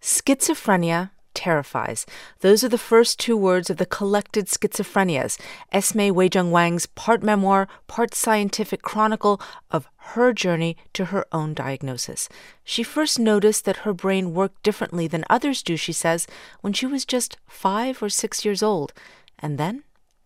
Schizophrenia terrifies. Those are the first two words of the Collected Schizophrenias, Esme Weijing Wang's part memoir, part scientific chronicle of her journey to her own diagnosis. She first noticed that her brain worked differently than others do, she says, when she was just 5 or 6 years old. And then?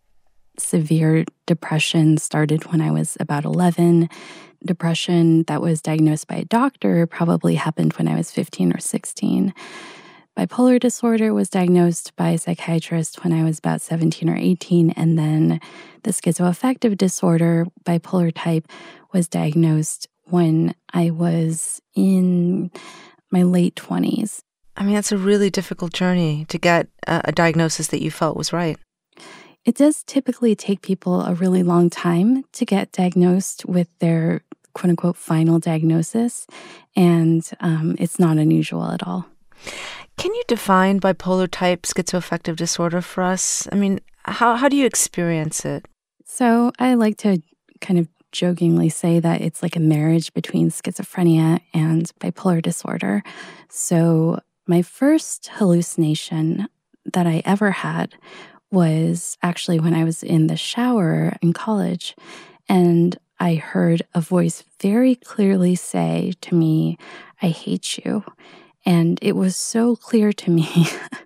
Severe depression started when I was about 11. Depression that was diagnosed by a doctor probably happened when I was 15 or 16. Bipolar disorder was diagnosed by a psychiatrist when I was about 17 or 18, and then the schizoaffective disorder, bipolar type, was diagnosed when I was in my late 20s. I mean, that's a really difficult journey to get a diagnosis that you felt was right. It does typically take people a really long time to get diagnosed with their quote-unquote final diagnosis, and it's not unusual at all. Can you define bipolar type schizoaffective disorder for us? I mean, how do you experience it? So I like to kind of jokingly say that it's like a marriage between schizophrenia and bipolar disorder. So my first hallucination that I ever had was actually when I was in the shower in college, and I heard a voice very clearly say to me, "I hate you." And it was so clear to me.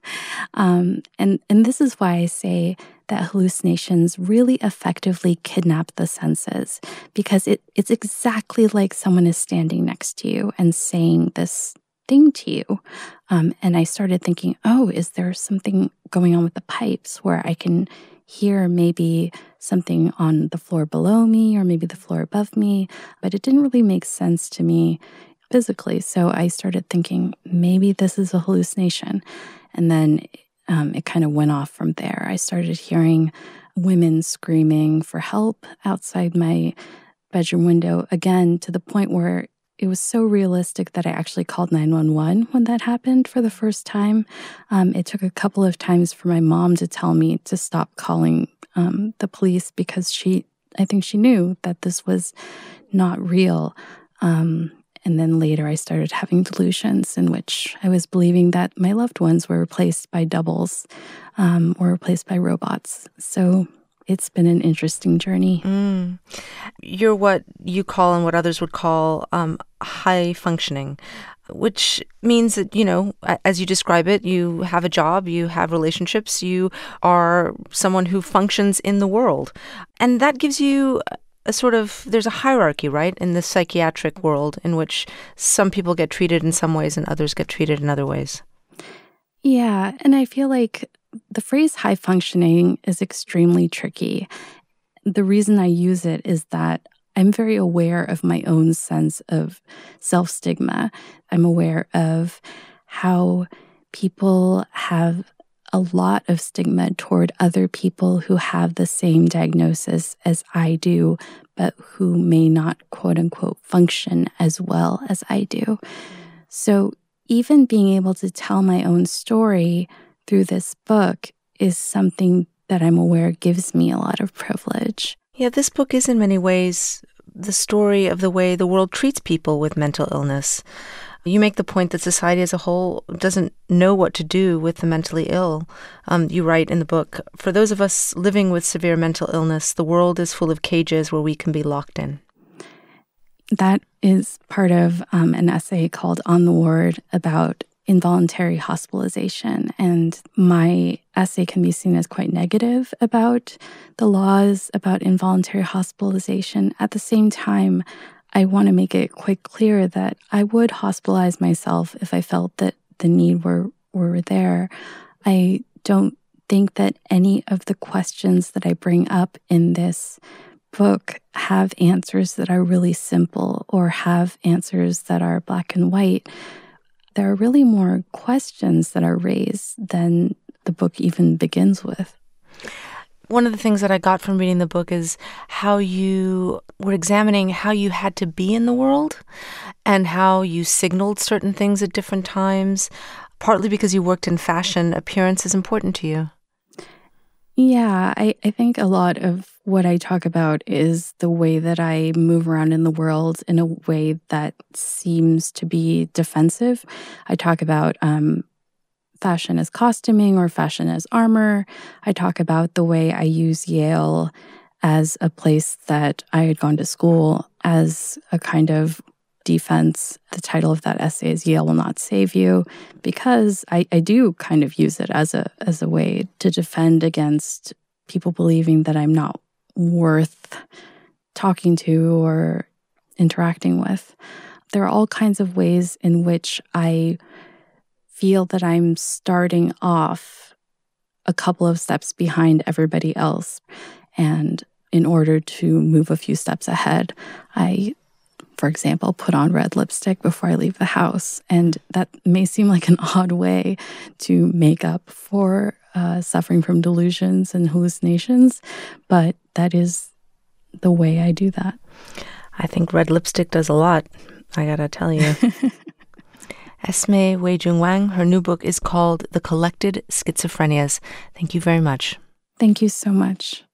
And this is why I say that hallucinations really effectively kidnap the senses, because it's exactly like someone is standing next to you and saying this thing to you. And I started thinking, oh, is there something going on with the pipes where I can hear maybe something on the floor below me or maybe the floor above me? But it didn't really make sense to me physically. So I started thinking, maybe this is a hallucination. And then it kind of went off from there. I started hearing women screaming for help outside my bedroom window, again, to the point where it was so realistic that I actually called 911 when that happened for the first time. It took a couple of times for my mom to tell me to stop calling the police because I think she knew that this was not real. And then later I started having delusions in which I was believing that my loved ones were replaced by doubles or replaced by robots. So it's been an interesting journey. You're what you call and what others would call high functioning, which means that, as you describe it, you have a job, you have relationships, you are someone who functions in the world. And that gives you there's a hierarchy, right, in the psychiatric world in which some people get treated in some ways and others get treated in other ways. Yeah, and I feel like the phrase high functioning is extremely tricky. The reason I use it is that I'm very aware of my own sense of self-stigma. I'm aware of how people have a lot of stigma toward other people who have the same diagnosis as I do, but who may not, quote unquote, function as well as I do. So even being able to tell my own story through this book is something that I'm aware gives me a lot of privilege. Yeah, this book is in many ways the story of the way the world treats people with mental illness. You make the point that society as a whole doesn't know what to do with the mentally ill. You write in the book, for those of us living with severe mental illness, the world is full of cages where we can be locked in. That is part of an essay called On the Ward about involuntary hospitalization. And my essay can be seen as quite negative about the laws about involuntary hospitalization. At the same time, I want to make it quite clear that I would hospitalize myself if I felt that the need were there. I don't think that any of the questions that I bring up in this book have answers that are really simple or have answers that are black and white. There are really more questions that are raised than the book even begins with. One of the things that I got from reading the book is how you were examining how you had to be in the world and how you signaled certain things at different times, partly because you worked in fashion. Appearance is important to you. Yeah, I think a lot of what I talk about is the way that I move around in the world in a way that seems to be defensive. I talk about fashion as costuming or fashion as armor. I talk about the way I use Yale as a place that I had gone to school as a kind of defense. The title of that essay is Yale Will Not Save You, because I do kind of use it as a way to defend against people believing that I'm not worth talking to or interacting with. There are all kinds of ways in which I feel that I'm starting off a couple of steps behind everybody else. And in order to move a few steps ahead, I, for example, put on red lipstick before I leave the house. And that may seem like an odd way to make up for suffering from delusions and hallucinations, but that is the way I do that. I think red lipstick does a lot, I gotta tell you. Esme Wei-Jung Wang, her new book is called The Collected Schizophrenias. Thank you very much. Thank you so much.